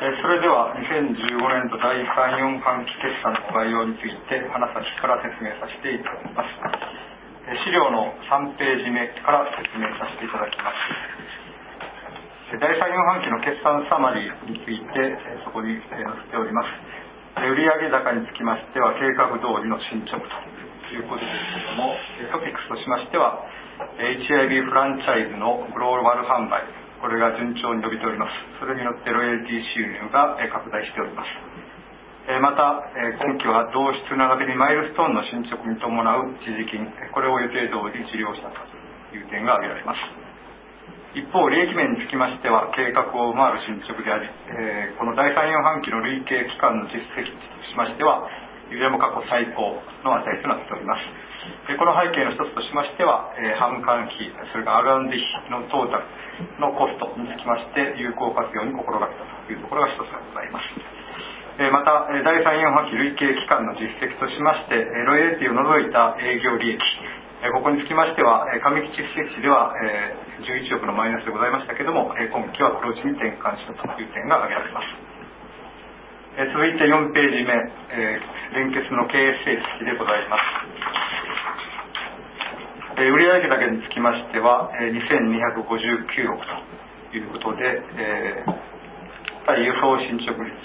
それでは2015年度第3、4半期決算の概要について花咲から説明させていただきます。資料の3ページ目から説明させていただきます。第3、4半期の決算サマリーについてそこに載せております。売上高につきましては計画通りの進捗ということですけれども、トピックスとしましては HIB フランチャイズのグローバル販売、これが順調に伸びております。それによってロイヤリティ収入が拡大しております。また今期は同質並びにマイルストーンの進捗に伴う一時金、これを予定通り受領したという点が挙げられます。一方、利益面につきましては計画を上回る進捗であり、この第3、4半期の累計期間の実績としましてはいずれも過去最高の値となっております。この背景の一つとしましては、販管費、それから R&D のトータルのコストにつきまして有効活用に心がけたというところが一つでございます。また、第3、4半期累計期間の実績としまして、ロイヤリティを除いた営業利益、ここにつきましては、上期実績値では11億のマイナスでございましたけれども、今期は黒字に転換したという点が挙げられます。続いて4ページ目、連結の経営成績でございます。売上高につきましては2259億ということで、対予想進捗率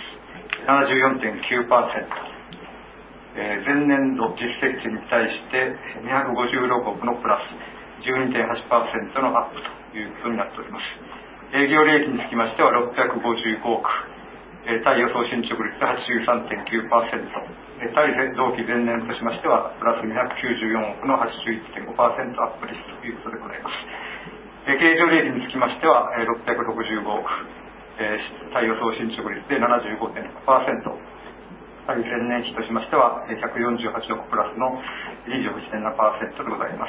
74.9%、前年度実績値に対して256億のプラス 12.8% のアップということになっております。営業利益につきましては655億、対予想進捗率 83.9%、対同期前年としましてはプラス294億の 81.5% アップですということでございます。経常利益につきましては665億、対予想進捗率で 75.6%、対前年比としましては148億プラスの 28.7% でございます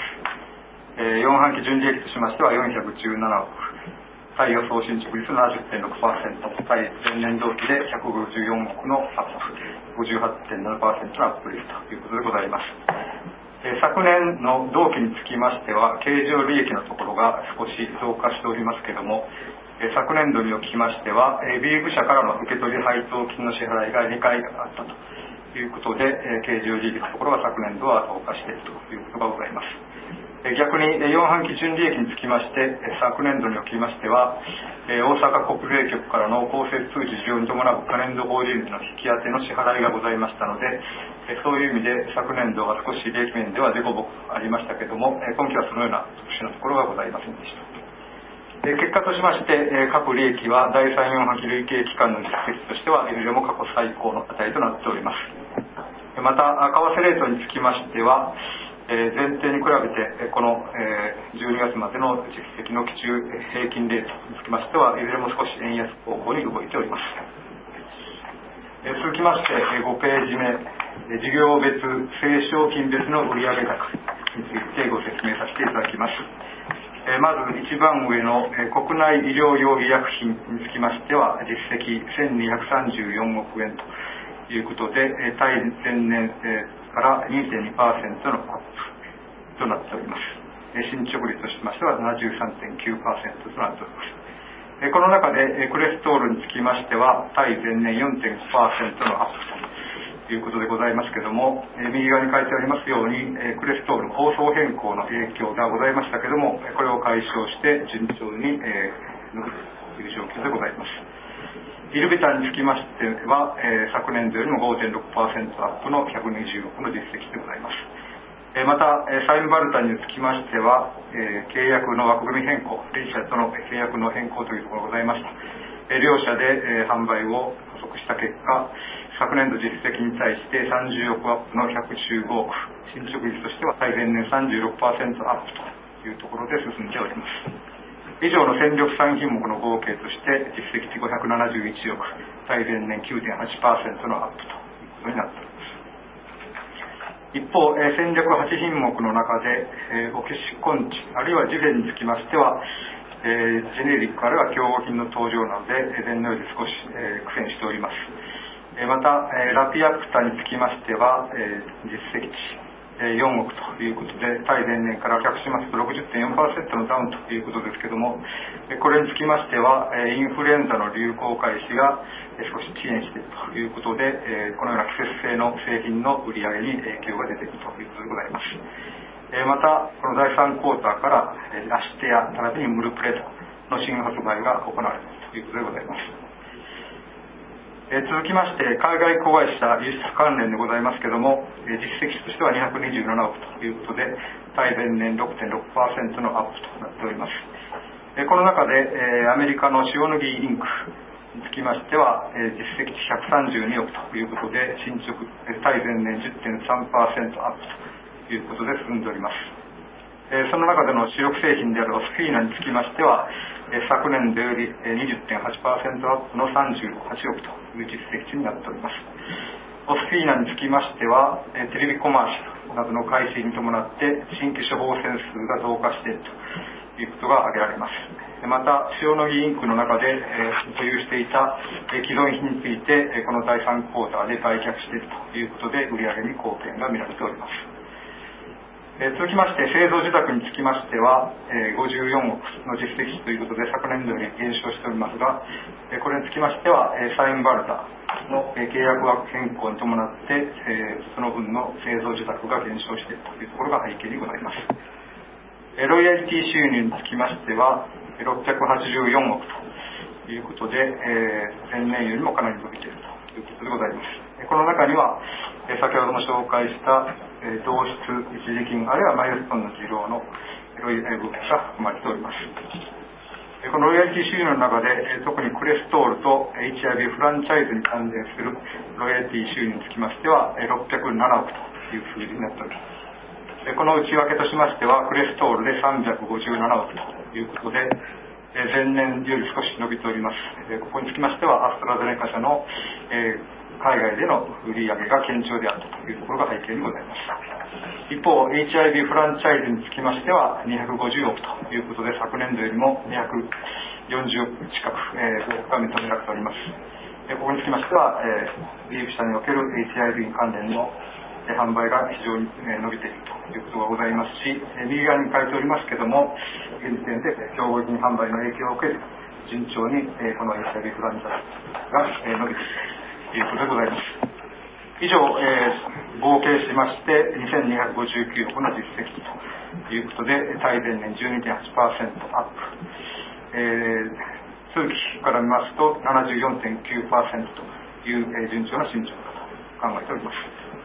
。4半期純利益としましては417億、対予想進捗率 70.6%、対前年同期で154億のアップ、58.7% のアップ率ということでございます。昨年の同期につきましては経常利益のところが少し増加しておりますけれども、昨年度におきましては B 部社からの受取配当金の支払いが2回あったということで、経常利益のところは昨年度は増加しているということがございます。逆に4半期純利益につきまして昨年度におきましては大阪国税局からの公設通知事業に伴う可年度法人の引き当ての支払いがございましたので、そういう意味で昨年度は少し利益面では凸凹ありましたけれども、今期はそのような特殊なところがございませんでした。結果としまして各利益は第3、4半期累計期間の実績としてはいずれも過去最高の値となっております。また為替レートにつきましては前提に比べてこの12月までの実績の期中平均レートにつきましてはいずれも少し円安方向に動いております。続きまして5ページ目、事業別正商品別の売上高についてご説明させていただきます。まず一番上の国内医療用医薬品につきましては実績1234億円ということで対前年から 2.2% のアップとなっております。進捗率としましては 73.9% となっております。この中でクレストールにつきましては対前年 4.5% のアップということでございますけれども、右側に書いてありますようにクレストール構想変更の影響がございましたけれども、これを解消して順調に伸びるという状況でございます。イルビタンにつきましては、昨年度よりも 5.6% アップの120億の実績でございます。またサインバルタにつきましては、契約の枠組み変更、両社との契約の変更というところがございました。両社で販売を加速した結果、昨年度実績に対して30億アップの115億、進捗率としては対前年 36% アップというところで進んでおります。以上の戦力3品目の合計として実績値571億、対前年 9.8% のアップということになっております。一方、戦略8品目の中でオキシコンチあるいはジゼにつきましてはジェネリックあるいは競合品の登場なので前年より少し苦戦しております。またラピアプタにつきましては実績値 4億ということで、対前年から比較しますと 60.4% のダウンということですけども、これにつきましては、インフルエンザの流行開始が少し遅延しているということで、このような季節性の製品の売り上げに影響が出ているということでございます。また、この第3クォーターからアシテア並びにムルプレの新発売が行われるということでございます。続きまして、海外子会社輸出関連でございますけれども、実績としては227億ということで、対前年 6.6% のアップとなっております。この中で、アメリカの塩野義インクにつきましては、実績132億ということで、進捗、対前年 10.3% アップということで進んでおります。その中での主力製品であるオスフィーナにつきましては、昨年度より 20.8% アップの38億という実績値になっております。オスフィーナにつきましては、テレビコマーシャルなどの改正に伴って新規処方箋数が増加しているということが挙げられます。また、塩野義インクの中で保有していた既存品について、この第3クォーターで売却しているということで、売上に貢献が見られております。続きまして、製造受託につきましては、54億の実績値ということで、昨年度より減少しておりますが、これにつきましては、サインバルタの契約枠変更に伴って、その分の製造受託が減少しているというところが背景にございます。ロイヤリティ収入につきましては、684億ということで、前年よりもかなり伸びているということでございます。この中には、先ほども紹介した同質一時金あるいはマイルストーンの需要のロイヤリティが含まれております。このロイヤリティ収入の中で、特にクレストールと HIV フランチャイズに関連するロイヤリティ収入につきましては、607億という数字になっております。この内訳としましては、クレストールで357億ということで、前年より少し伸びております。ここにつきましては、アストラゼネカ社の海外での売り上げが堅調であったというところが背景にございます。一方、HIV フランチャイズにつきましては250億ということで、昨年度よりも240億近く増加が認められております。ここにつきましては、リーブ社における HIV 関連の販売が非常に伸びているということがございますし、右側に書いておりますけども、現時点で競合品販売の影響を受ける順調にこの HIV フランチャイズが伸びているということでございます。以上、合計しまして2259億の実績ということで、対前年 12.8% アップ、通期から見ますと 74.9% という順調な進捗だと考えております。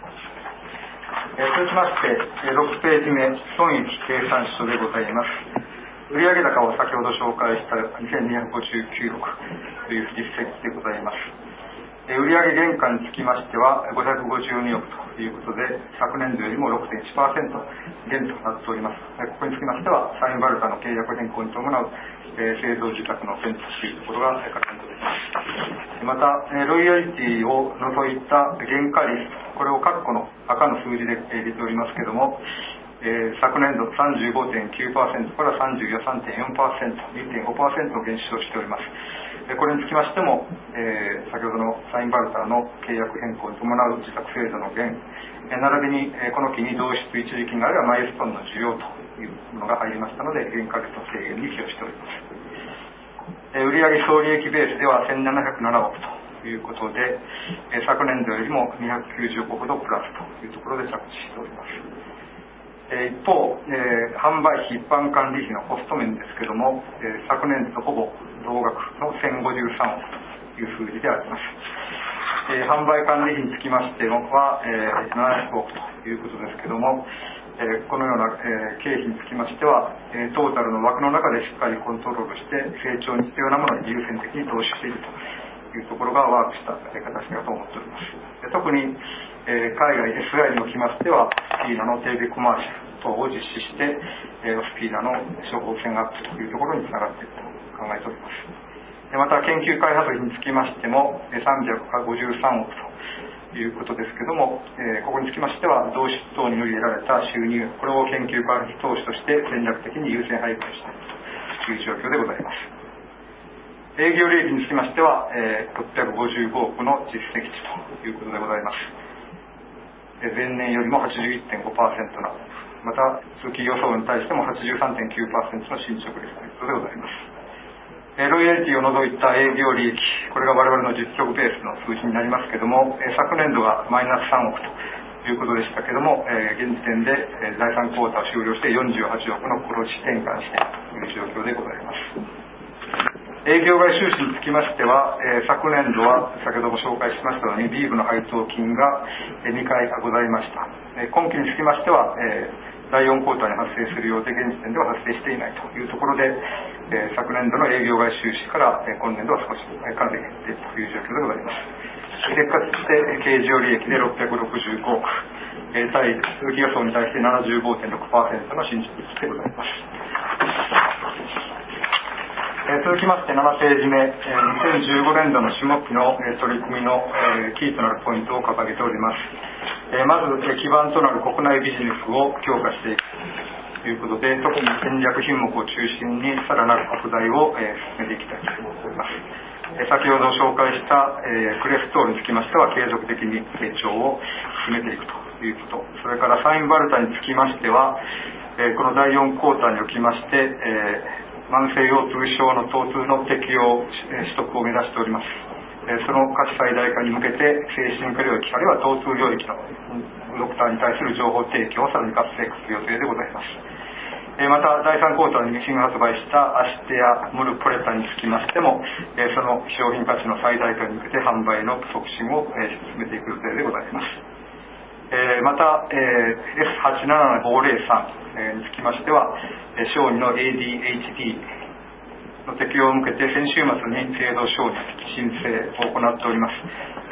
続きまして、6ページ目、損益計算書でございます。売上高を先ほど紹介した2259億という実績でございます。売上原価につきましては552億ということで、昨年度よりも 6.1% 減となっております。ここにつきましては、サインバルタの契約変更に伴う製造受託の減というところが確認とです。また、ロイヤリティを除いた原価率、これを括弧の赤の数字で入れておりますけれども、昨年度 35.9% から 33.4%、2.5% 減少しております。これにつきましても、先ほどのサインバルターの契約変更に伴う自宅制度の減、並びにこの期に同質一時金あるいはマイルストーンの需要というものが入りましたので、原価率の制限に寄与しております。売上総利益ベースでは1707億ということで、昨年度よりも290億ほどプラスというところで着地しております。一方、販売費一般管理費のコスト面ですけども、昨年度とほぼ同額の1053億という数字であります。販売管理費につきましては、700億ということですけども、このような経費につきましては、トータルの枠の中でしっかりコントロールして成長に必要なものに優先的に投資しているというところがワークした形だと思っております。特に海外 SI におきましては、スピーナのテレビコマーシャル等を実施して、スピーナの処方箋アップというところにつながっていると考えております。また、研究開発費につきましても、353億ということですけども、ここにつきましては、同質等により得られた収入、これを研究開発投資として戦略的に優先配分したという状況でございます。営業利益につきましては、655億の実績値ということでございます。 前年よりも 81.5% など、また通期予想に対しても 83.9% の進捗率ということでございます。ロイヤリティを除いた営業利益、これが我々の実績ベースの数字になりますけども、昨年度はマイナス3億ということでしたけども、現時点で第3クォーターを終了して48億の黒字転換している状況でございます。営業外収支につきましては、昨年度は先ほども紹介しましたようにビールの配当金が2回ございました。今期につきましては、第4クォーターに発生する予定、現時点では発生していないというところで、昨年度の営業外収支から今年度は少しかなり減っているという状況でございます。結果として経常利益で665億、対通期予想に対して 75.6% の進捗率でございます。続きまして7ページ目、2015年度の下期の取り組みのキーとなるポイントを掲げております。まず基盤となる国内ビジネスを強化していくということで、特に戦略品目を中心にさらなる拡大を進めていきたいと思っております。先ほど紹介したクレフトールにつきましては継続的に成長を進めていくということ、それからサインバルタにつきましてはこの第4クォーターにおきまして慢性腰痛症の疼痛の適用取得を目指しております。その価値最大化に向けて精神科領域あるいは疼痛領域のドクターに対する情報提供をさらに活性化する予定でございます。また第3クォーターに新発売したアシテアムルプレタにつきましてもその商品価値の最大化に向けて販売の促進を進めていく予定でございます。また S87503 につきましては小児の ADHD の適用を向けて先週末に制度承認申請を行っております。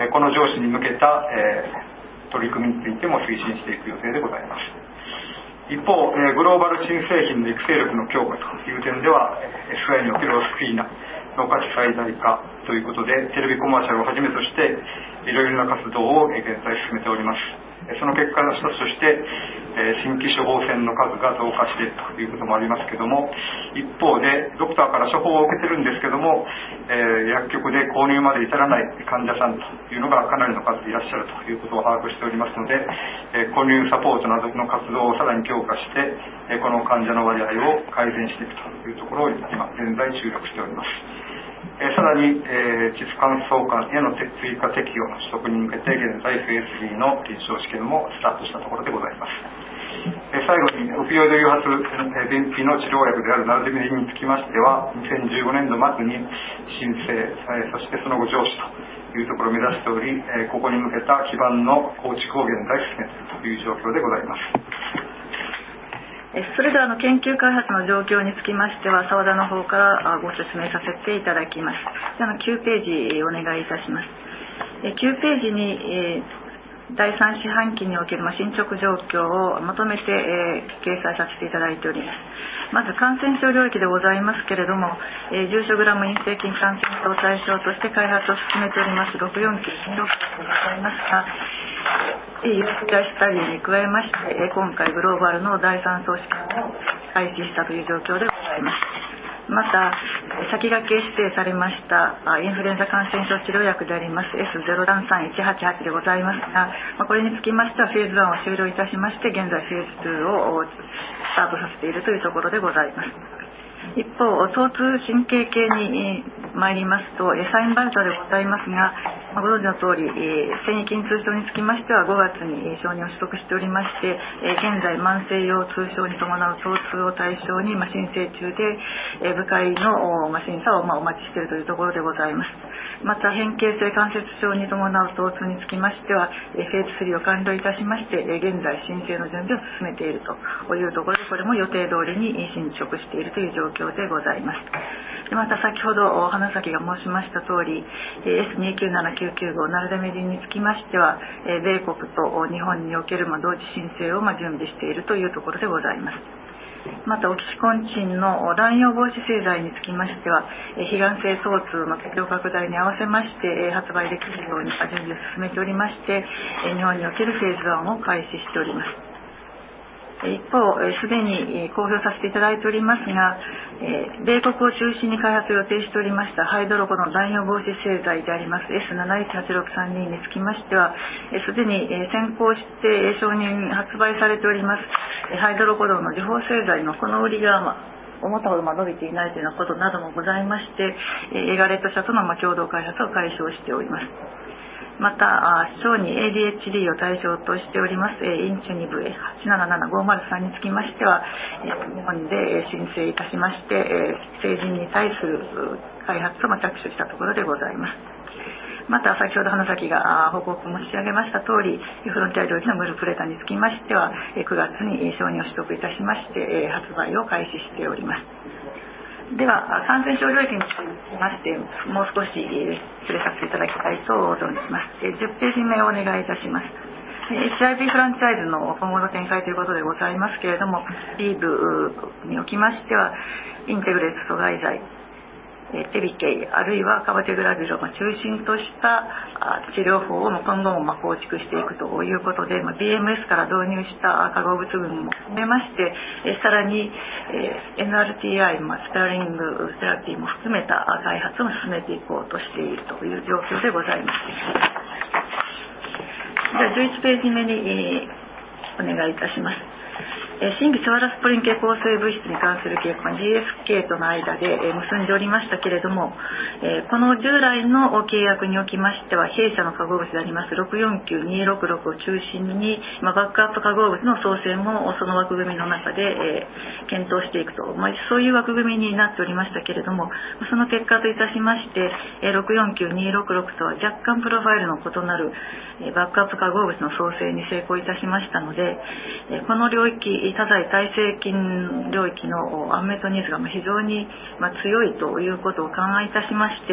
この上司に向けた取り組みについても推進していく予定でございます。一方グローバル新製品の育成力の強化という点では SI におけるオスフィーナの価値最大化ということでテレビコマーシャルをはじめとしていろいろな活動を現在進めております。その結果の一つとして新規処方箋の数が増加しているということもありますけども、一方でドクターから処方を受けてるんですけども、薬局で購入まで至らない患者さんというのがかなりの数いらっしゃるということを把握しておりますので、購入サポートなどの活動をさらに強化してこの患者の割合を改善していくというところを今現在注力しております。さらに膣乾燥感への追加適用の取得に向けて現在フェーズ3の臨床試験もスタートしたところでございます。最後にオピオイド誘発便秘の治療薬であるナルデミリンにつきましては2015年度末に申請、そしてその後上市というところを目指しており、ここに向けた基盤の構築を現在進めているという状況でございます。 それでは研究開発の状況につきましては澤田の方からご説明させていただきます。9ページお願いいたします。9ページに第3四半期における進捗状況をまとめて掲載させていただいております。まず感染症領域でございますけれども、重症グラム陰性菌感染症を対象として開発を進めております64926でございますが、ユーススタディに加えまして今回グローバルの第3相試験を開始したという状況でございます。また先駆け指定されましたインフルエンザ感染症治療薬であります S033188 でございますが、これにつきましてはフェーズ1を終了いたしまして現在フェーズ2をスタートさせているというところでございます。一方疼痛神経系に参りますとサインバルタでございますが、ご存知の通り線維筋痛症につきましては5月に承認を取得しておりまして、現在慢性腰痛症に伴う疼痛を対象に申請中で部会の審査をお待ちしているというところでございます。また変形性関節症に伴う疼痛につきましてはフェーズ3を完了いたしまして現在申請の準備を進めているというところで、これも予定通りに進捗しているという状況でございます。また先ほど花咲が申しました通り S297995 ナルデメジンにつきましては米国と日本における同時申請を準備しているというところでございます。またオキシコンチンの乱用防止製剤につきましては非がん性疼痛の適用拡大に合わせまして発売できるように準備を進めておりまして日本におけるフェーズ1を開始しております。 一方、すでに公表させていただいておりますが、米国を中心に開発を予定しておりましたハイドロコの乱用防止製剤であります S718632 につきましては、すでに先行して承認発売されておりますハイドロコドの時報製剤のこの売りが思ったほど伸びていないというようなことなどもございまして、エガレット社との共同開発を開始をしております。また、小児 ADHD を対象としておりますインチュニブ877503につきましては、日本で申請いたしまして、成人に対する開発を着手したところでございます。また、先ほど花咲が報告申し上げました通り、フロンティア領域のムルプレタにつきましては、9月に承認を取得いたしまして、発売を開始しております。では、感染症領域につきまして、もう少し触れさせていただきたいと存じます。10ページ目をお願いいたします。HIV フランチャイズの今後の展開ということでございますけれども、リーブにおきましては、インテグレート阻害剤、テビケイあるいはカバテグラビルを中心とした治療法を今後も構築していくということで、BMS から導入した化合物群も含めまして、さらに NRTI、スターリングセラピーも含めた開発を進めていこうとしているという状況でございます。では11ページ目にお願いいたします。新規セワラスプリン系抗生物質に関する契約は GSK との間で結んでおりましたけれども、この従来の契約におきましては弊社の化合物であります649266を中心に、バックアップ化合物の創生もその枠組みの中で検討していくと、そういう枠組みになっておりましたけれども、その結果といたしまして649266とは若干プロファイルの異なるバックアップ化合物の創生に成功いたしましたので、この領域多剤耐性菌領域のアンメットニーズが非常に強いということを考えいたしまして、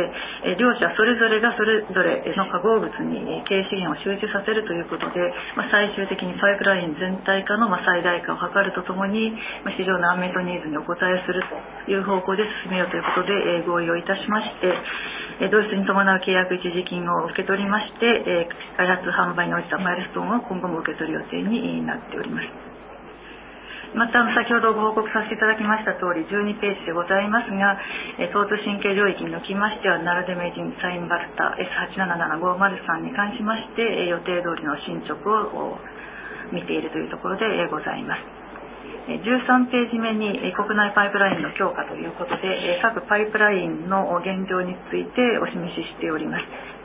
両者それぞれがそれぞれの化合物に経営資源を集中させるということで、最終的にパイプライン全体化の最大化を図るとともに、市場のアンメットニーズにお応えするという方向で進めようということで合意をいたしまして、ドイツに伴う契約一時金を受け取りまして、開発販売に応じたマイルストーンを今後も受け取る予定になっております。また先ほどご報告させていただきました通り12ページでございますが、疼痛神経領域におきましてはナルデメジンサインバルタ S877503 に関しまして予定通りの進捗を見ているというところでございます。13ページ目に国内パイプラインの強化ということで各パイプラインの現状についてお示ししております。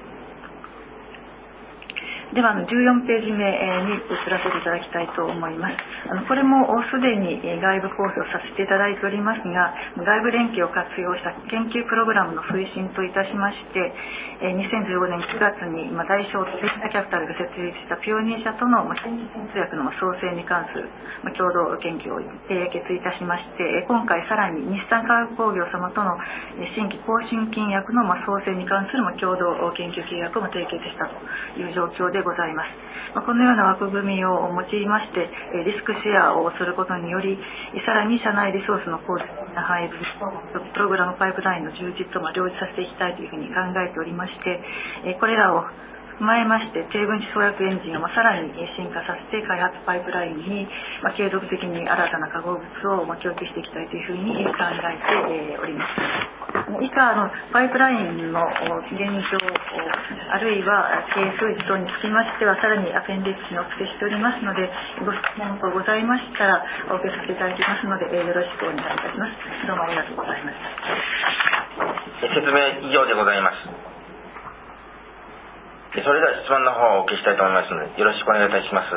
では14ページ目に移らせていただきたいと思います。これもすでに外部公表させていただいておりますが、外部連携を活用した研究プログラムの推進といたしまして、2015年9月に大小とベンチャーキャピタルが設立したピオニー社との新規通薬の創生に関する共同研究を締結いたしまして、今回さらに日産化学工業様との新規抗菌菌薬の創生に関する共同研究契約を締結したという状況でございます。このような枠組みを用いましてリスクシェアをすることにより、さらに社内リソースの効率的な配分とプログラムパイプラインの充実と両立させていきたいというふうに考えておりまして、これらを踏まえまして低分子創薬エンジンをさらに進化させて開発パイプラインに継続的に新たな化合物を供給していきたいというふうに考えております。以下のパイプラインの現状あるいは経営数字等につきましてはさらにアペンディックスにお付けしておりますので、ご質問等ございましたらお受けさせていただきますのでよろしくお願いいたします。どうもありがとうございました。 説明以上でございます。それでは質問の方をお受けしたいと思いますのでよろしくお願いいたします。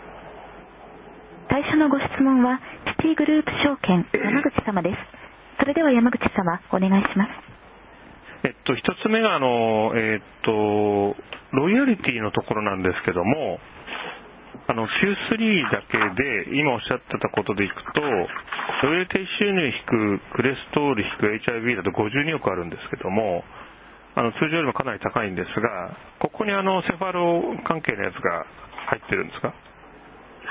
最初のご質問はシティグループ証券山口様です。それでは山口様お願いします。 一つ目がロイヤリティのところなんですけども、Q3 だけで今おっしゃってたことでいくとロイヤリティ収入引くクレストール引く HIV だと52億あるんですけども、通常よりもかなり高いんですが、ここにセファロ関係のやつが入ってるんですか？ はい、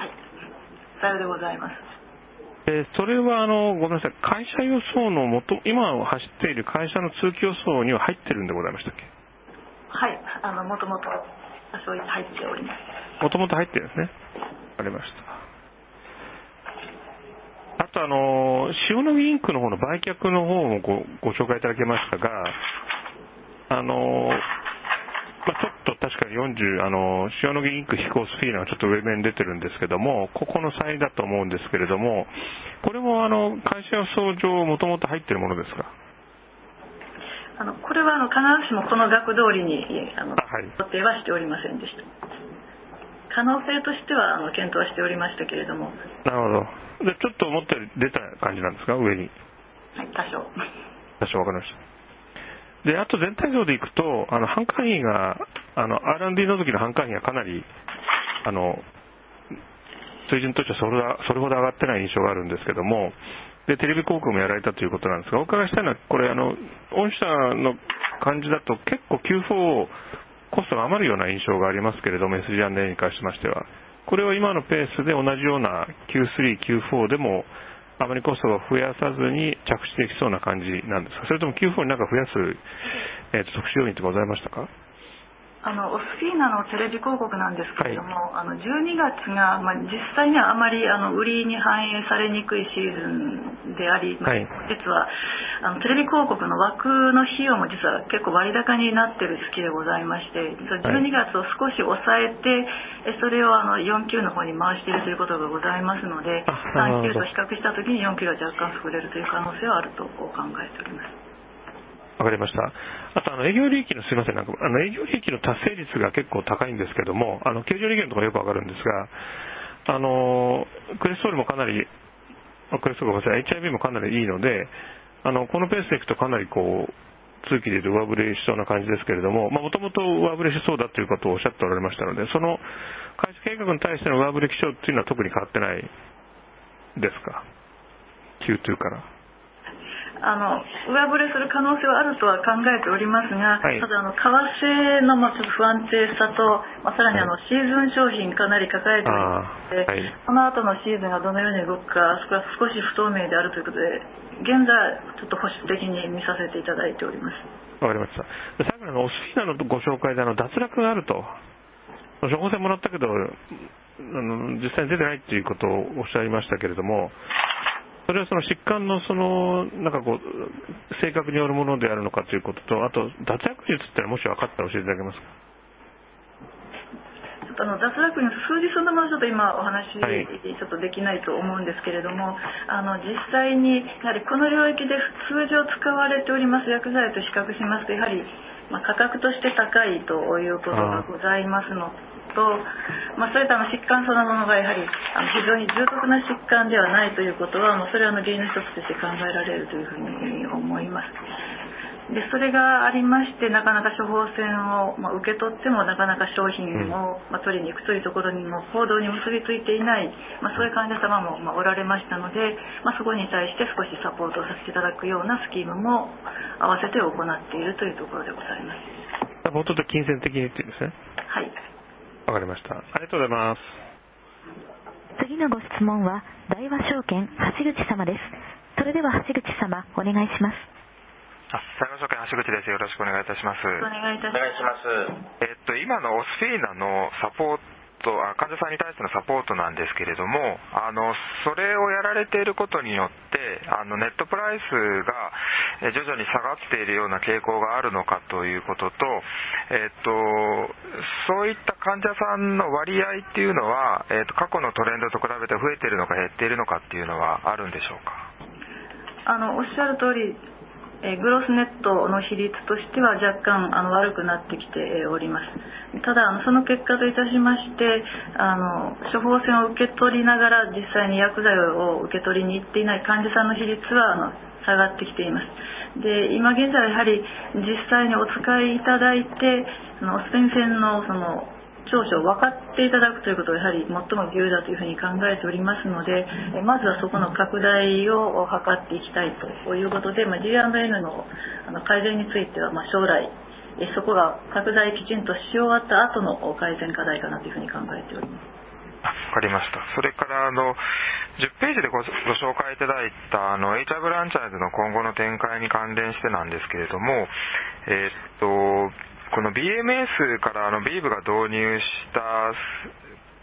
さようでございます。 それはごめんなさい、会社予想の今走っている会社の通期予想には入ってるんでございましたっけ？ はい、もともとそう入っております。 もともと入ってるんですね。わかりましと塩野義インクの方の売却の方もご紹介いただきましたが、ちょっと確かに塩野義インク非公スフィーナがちょっと上面に出てるんですけども、ここの際だと思うんですけれども、これも会社予想上もともと入ってるものですか？ これは必ずしもこの額通りに想定はしておりませんでした。可能性としては検討はしておりましたけれども。 なるほど。でちょっと思ったより出た感じなんですか、上に？ はい、多少分かりました。であと全体像でいくと販管費がR&D 除きの販管費がかなり水準としてはそれほど上がってない印象があるんですけども、でテレビ広告もやられたということなんですが、お伺いしたいのはこれ御社の感じだと結構 Q4 コストが余るような印象がありますけれども、 SG&A に関しましてはこれは今のペースで同じような Q3、Q4 でもあまりコストが増やさずに着地できそうな感じなんですか？それとも Q4 になんか増やす、特殊要因ってございましたか？ オスフィーナのテレビ広告なんですけれども、12月が、実際にはあまり売りに反映されにくいシーズンであり、実はテレビ広告の枠の費用も実は結構割高になっている月でございまして、12月を少し抑えてそれを4級の方に回しているということがございますので、3級と比較したときに4級が若干膨れるという可能性はあると考えております。 わかりました。あと営業利益のすいません、営業利益の達成率が結構高いんですけども、経常利益のところよくわかるんですが、クレストールもかなり、HIV もかなりいいので、このペースでいくとかなり通期で言うと上振れしそうな感じですけれども、もともと上振れしそうだということをおっしゃっておられましたので、その開始計画に対しての上振れ気象というのは特に変わってないですか？ Q2 から。 上振れする可能性はあるとは考えておりますが、ただ為替のちょっと不安定さと、さらにシーズン商品かなり抱えておりまして、その後のシーズンがどのように動くか少し不透明であるということで、現在ちょっと保守的に見させていただいております。 わかりました。最後にオスフィーナのご紹介で脱落があると、処方箋もらったけど実際に出てないということをおっしゃいましたけれども、それはその疾患の性格によるものであるのかということと、あと脱落率ってもし分かったら教えていただけますか？ 脱落率数字そのものちょっと今お話ちょっとできないと思うんですけれども、実際にやはりこの領域で通常使われております薬剤と比較しますと、やはり価格として高いということがございますのと、それと疾患そのものがやはり非常に重篤な疾患ではないということは、それは原因の一つとして考えられるというふうに思います。でそれがありまして、なかなか処方箋を受け取ってもなかなか商品を取りに行くというところにも行動に結びついていない、そういう患者様もおられましたので、そこに対して少しサポートをさせていただくようなスキームも合わせて行っているというところでございます。 サポートと金銭的にっていうんですね。 はい、 わかりました。ありがとうございます。 次のご質問は大和証券橋口様です。それでは橋口様お願いします。 大和証券橋口です。よろしくお願いいたします。 お願いいたします。 今のオスフィーナのサポート、患者さんに対してのサポートなんですけれども、それをやられていることによってネットプライスが徐々に下がっているような傾向があるのかということと、そういった患者さんの割合っていうのは、過去のトレンドと比べて増えているのか減っているのかっていうのはあるんでしょうか？ おっしゃる通り、グロスネットの比率としては若干悪くなってきております。ただその結果といたしまして処方箋を受け取りながら実際に薬剤を受け取りに行っていない患者さんの比率は下がってきています。で今現在はやはり実際にお使いいただいてオスペン線の長所を分かっていただくということがやはり最も重要だというふうに考えておりますので、まずはそこの拡大を図っていきたいということで、G&N の改善については将来そこが拡大きちんとし終わった後の改善課題かなというふうに考えております。 わかりました。それから10ページでご紹介いただいたHR ブランチャーズの今後の展開に関連してなんですけれども、この BMS からビーブが導入した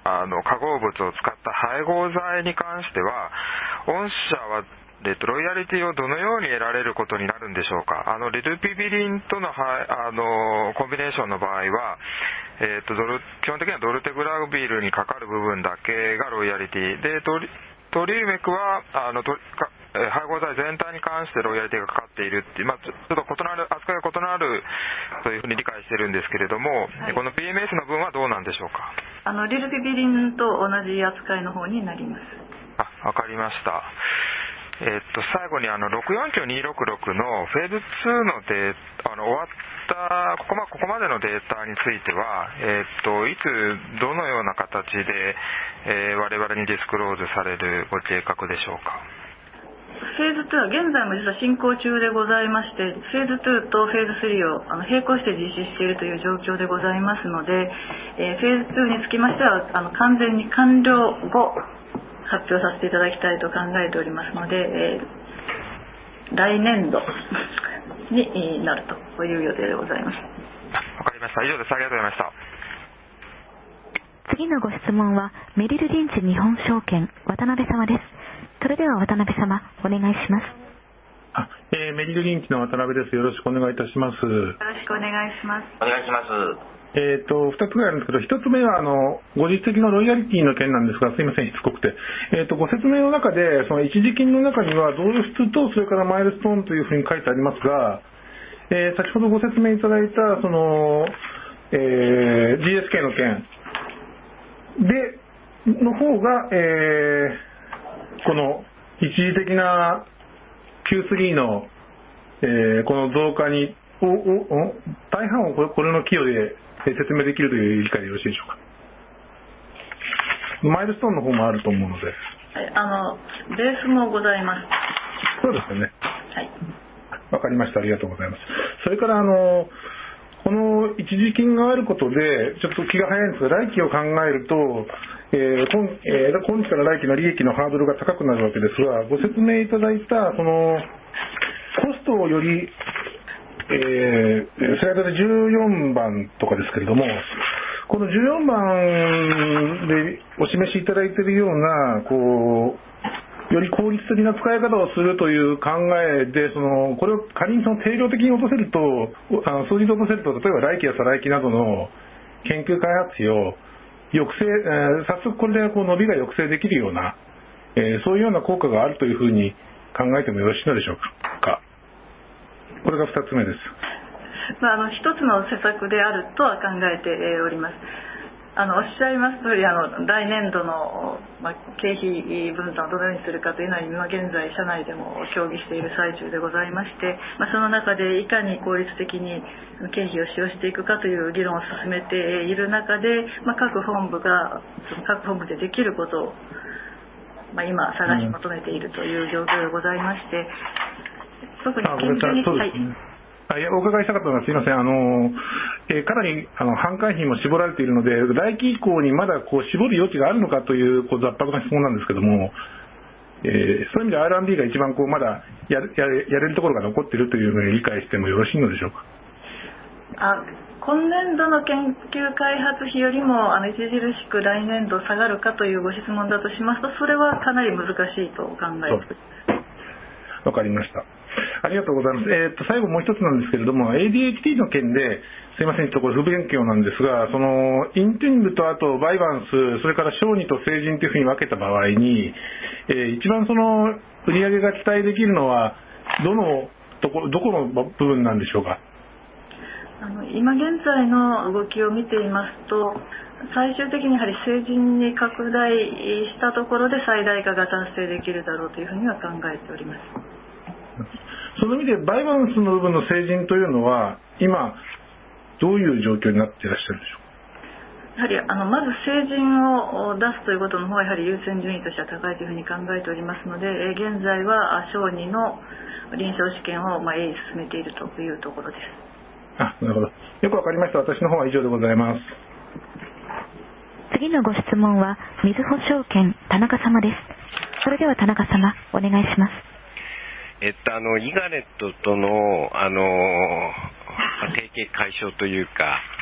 化合物を使った配合剤に関しては、御社はロイヤリティをどのように得られることになるんでしょうか。リルピビリンとのコンビネーションの場合は、基本的にはドルテグラビルにかかる部分だけがロイヤリティで、トリウメクは配合剤全体に関してロイヤリティがかかっているっていう、ちょっと扱いが異なるというふうに理解しているんですけれども、はい、この PMS の分はどうなんでしょうか。 リルピビリンと同じ扱いの方になります。 わかりました。最後に649-266のフェーズ2の終わったここまでのデータについては、いつどのような形で、我々にディスクローズされるご計画でしょうか。 フェーズ2は現在も実は進行中でございまして、フェーズ2とフェーズ3を並行して実施しているという状況でございますので、フェーズ2につきましては完全に完了後発表させていただきたいと考えておりますので、来年度になるという予定でございます。 わかりました。以上です。ありがとうございました。 次のご質問はメリルリンチ日本証券渡辺様です。それでは渡辺様お願いします。 メリルリンチの渡辺です。よろしくお願いいたします。よろしくお願いします。 お願いします。 2つぐらいあるんですけど、1つ目はご実績のロイヤリティの件なんですが、すいません、しつこくて、ご説明の中でその一時金の中には同質とそれからマイルストーンというふうに書いてありますが、先ほどご説明いただいたその、GSK の件での方が、この一時的な Q3 の、この増加に大半をこれの寄与で説明できるという理解でよろしいでしょうか。マイルストーンの方もあると思うので、 ベースもございます。 そうですよね。 はい。わかりました。ありがとうございます。それからこの一時金があることでちょっと気が早いんですが、来期を考えると、今期から来期の利益のハードルが高くなるわけですが、ご説明いただいたそのコストをよりスライドで14番とかですけれども、この14番でお示しいただいているようなより効率的な使い方をするという考えで、これを仮に定量的に落とせると、数字で落とせると、例えば来期や再来期などの研究開発費を抑制、早速これで伸びが抑制できるような、そういうような効果があるというふうに考えてもよろしいのでしょうか。これが2つ目です。 一つの施策であるとは考えております。おっしゃいます通り、来年度の、経費分担をどのようにするかというのは今現在社内でも協議している最中でございまして、その中でいかに効率的に経費を使用していくかという議論を進めている中で、各本部が各本部でできることを、今探し求めているという状況でございまして、特に研究にお伺いしたかったのは、すみません、かなり販管費も絞られているので、来期以降にまだ絞る余地があるのかという雑白な質問なんですけども、そういう意味で R&D が一番まだやれるところが残っているというふうに理解してもよろしいのでしょうか。 今年度の研究開発費よりも著しく来年度下がるかというご質問だとしますと、それはかなり難しいと考えています。 わかりました。ありがとうございます。最後もう一つなんですけれども、ADHD の件ですいません、これ不勉強なんですが、インティングとあとバイバンス、それから小児と成人というふうに分けた場合に、一番売り上げが期待できるのはどこの部分なんでしょうか。 今現在の動きを見ていますと、最終的にやはり成人に拡大したところで最大化が達成できるだろうというふうには考えております。 その意味でバイバンスの部分の成人というのは今どういう状況になっていらっしゃるでしょうか。 やはりまず成人を出すということの方がやはり優先順位としては高いというふうに考えておりますので、現在は小児の臨床試験を鋭意進めているというところです。 なるほど。よくわかりました。私の方は以上でございます。 次のご質問はみずほ証券田中様です。それでは田中様お願いします。 イガネットとの提携解消というか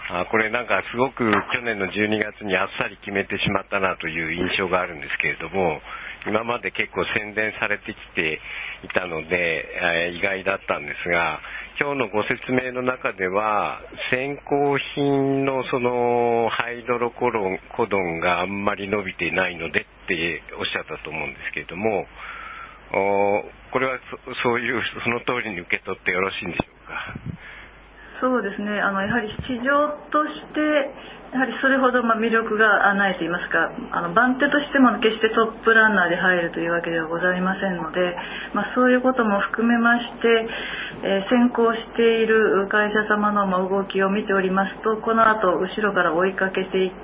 これなんかすごく去年の12月にあっさり決めてしまったなという印象があるんですけれども、今まで結構宣伝されてきていたので、意外だったんですが、今日のご説明の中では先行品のそのハイドロコドンがあんまり伸びていないのでっておっしゃったと思うんですけれども、これはそういうその通りに受け取ってよろしいんでしょうか。 そうですね、やはり市場としてやはりそれほど魅力がないといいますか、番手としても決してトップランナーで入るというわけではございませんので、そういうことも含めまして、先行している会社様の動きを見ておりますと、この後後ろから追いかけていって、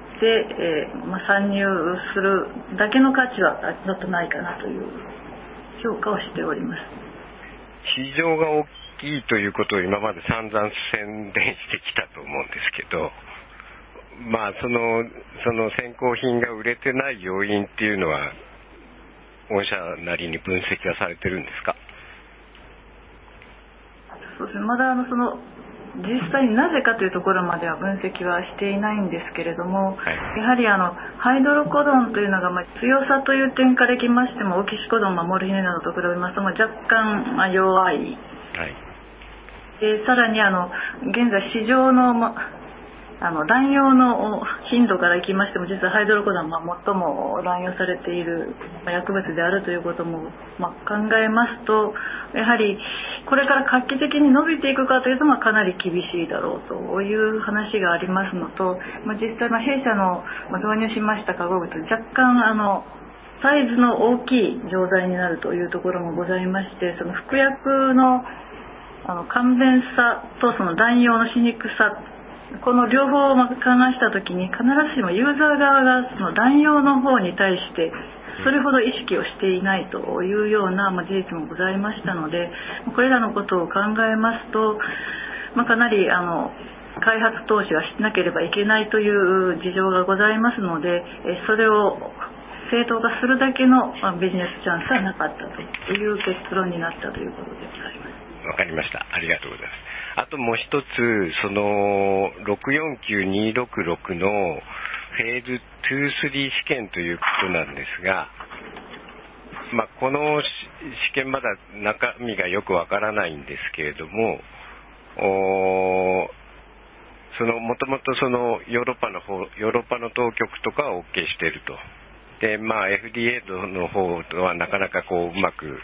参入するだけの価値はちょっとないかなという評価をしております。 市場が大きいということを今まで散々宣伝してきたと思うんですけど、その先行品が売れてない要因っていうのは御社なりに分析はされてるんですか？ そうですね、まだ実際になぜかというところまでは分析はしていないんですけれども、やはりハイドロコドンというのが強さという点からいきましてもオキシコドン、モルヒネなどと比べますと若干弱い、でさらに現在市場の乱用の頻度からいきましても実はハイドロコドンは最も乱用されている薬物であるということも考えますと、やはりこれから画期的に伸びていくかというとかなり厳しいだろうという話がありますのと、実際弊社の導入しました化合物若干サイズの大きい錠剤になるというところもございまして、その服薬の簡便さとその乱用のしにくさ、この両方を勘案したときに必ずしもユーザー側がその乱用の方に対してそれほど意識をしていないというような事実もございましたので、これらのことを考えますと、かなり開発投資はしなければいけないという事情がございますので、それを正当化するだけのビジネスチャンスはなかったという結論になったということでございます。 わかりました。ありがとうございます。あともう一つ、その649266のフェーズ2、3試験ということなんですが、この試験まだ中身がよくわからないんですけれども、もともとヨーロッパの当局とかは OK していると。で、FDA の方とはなかなかうまく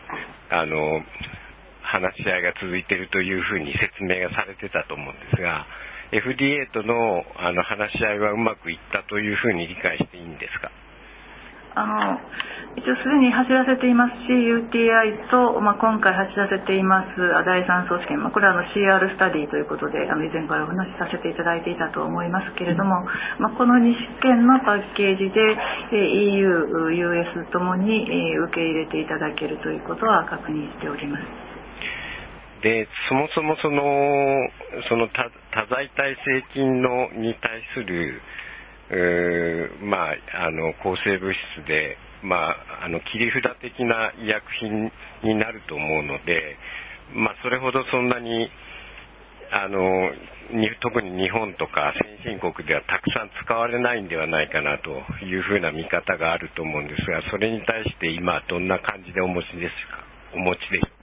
話し合いが続いているというふうに説明がされてたと思うんですが、FDA との話し合いはうまくいったというふうに理解していいんですか？ 一応すでに走らせていますし、UTI と、今回走らせています第3相試験、これはCR スタディということで以前からお話しさせていただいていたと思いますけれども、この2試験のパッケージで EU、US ともに受け入れていただけるということは確認しております。 で、そもそもその多剤耐性菌に対する抗生物質で、切り札的な医薬品になると思うので、それほどそんなに特に日本とか先進国ではたくさん使われないんではないかなというふうな見方があると思うんですが、それに対して今どんな感じでお持ちでしょうか？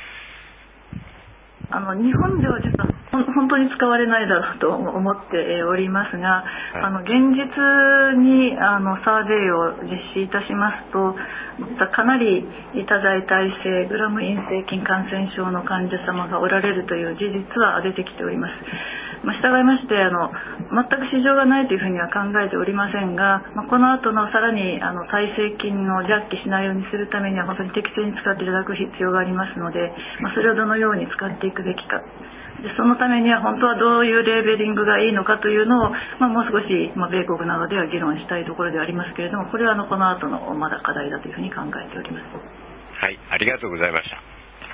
日本では実は本当に使われないだろうと思っておりますが、現実にサーベイを実施いたしますと、かなり多剤耐性グラム陰性菌感染症の患者様がおられるという事実は出てきております。従いまして全く市場がないというふうには考えておりませんが、この後のさらに耐性菌を弱気しないようにするためには本当に適正に使っていただく必要がありますので、それをどのように使っていくべきか、でそのためには本当はどういうレーベリングがいいのかというのを、もう少し、米国などでは議論したいところではありますけれども、これはこの後のまだ課題だというふうに考えております。 はい、ありがとうございました。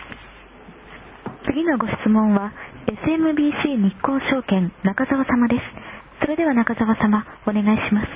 次のご質問は SMBC 日興証券中澤様です。それでは中澤様、お願いします。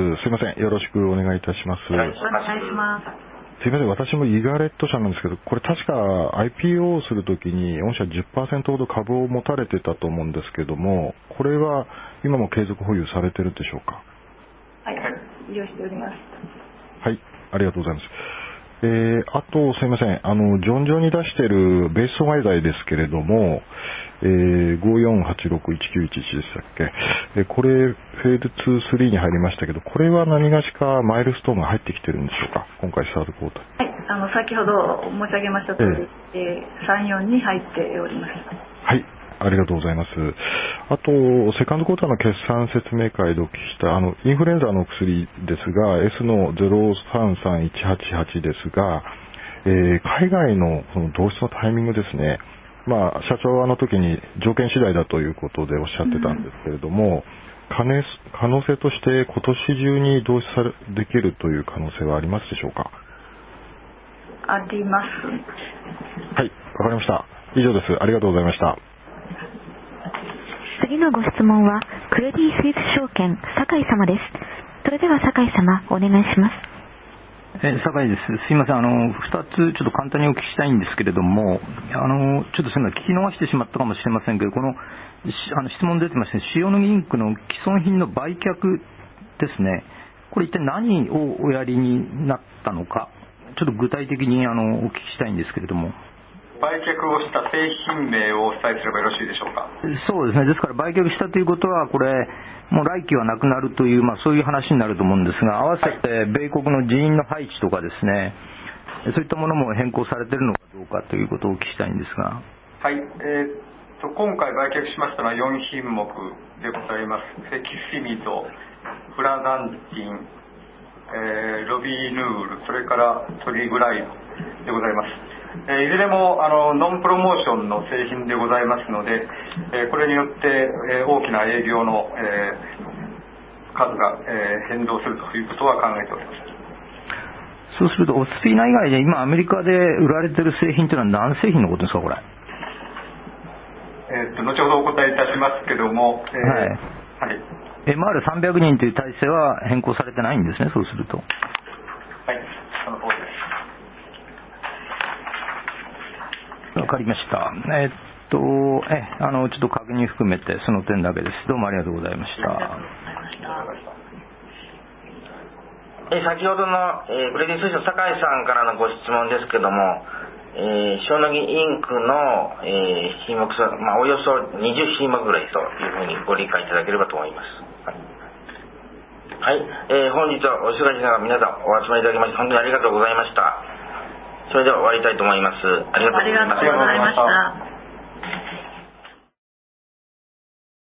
中澤です。すいません。よろしくお願いいたします。 お願いします。 すみません、私もイガレット社なんですけど、これ確か IPO をするときに御社 10% ほど株を持たれてたと思うんですけども、これは今も継続保有されてるでしょうか？ はい、利用しております。 はい、ありがとうございます。あとすみません、上場に出しているベース阻害剤ですけれども、54861911でしたっけ、これフェーズ2、3に入りましたけど、これは何がしかマイルストーンが入ってきてるんでしょうか、今回スタートクォーター。 はい、先ほど申し上げました通り、3、4に入っております。 はい、ありがとうございます。あとセカンドクォーターの決算説明会でお聞きしたインフルエンザの薬ですが S の033188ですが、海外のその導出のタイミングですね。社長は時に条件次第だということでおっしゃってたんですけれども、可能性として今年中に導出できるという可能性はありますでしょうか？ あります。 はい、わかりました。以上です。ありがとうございました。 次のご質問はクレディ・スイス証券酒井様です。それでは酒井様お願いします。 酒井です。すいません、2つちょっと簡単にお聞きしたいんですけれども、ちょっとすみません、聞き逃してしまったかもしれませんけど、この質問出てましたね、塩野義インクの既存品の売却ですね、これ一体何をおやりになったのか、ちょっと具体的にお聞きしたいんですけれども。 売却をした製品名をお伝えすればよろしいでしょうか？ そうですね。ですから売却したということは、これもう来期はなくなるという、そういう話になると思うんですが、合わせて米国の人員の配置とかですね、そういったものも変更されているのかどうかということをお聞きしたいんですが。 はい、今回売却しましたのは4品目でございます。フェキシミド、フラダンティン、ロビヌール、それからトリグライドでございます。いずれもノンプロモーションの製品でございますので、これによって大きな営業の数が変動するということは考えております。 そうするとオスピーナ以外で今アメリカで売られている製品というのは何製品のことですか、これ？ 後ほどお答えいたしますけども、 はい、MR300 人という体制は変更されてないんですね、そうすると。 はい、その通りです。 わかりました。ちょっと確認含めてその点だけです。どうもありがとうございました。 先ほどの、クレディ・スイスの酒井さんからのご質問ですけども、塩野義インクの、品目数、およそ20品目ぐらいというふうにご理解いただければと思います。はい、本日はお忙しい中皆さんお集まりいただきまして本当にありがとうございました。それでは終わりたいと思います。ありがとうございました。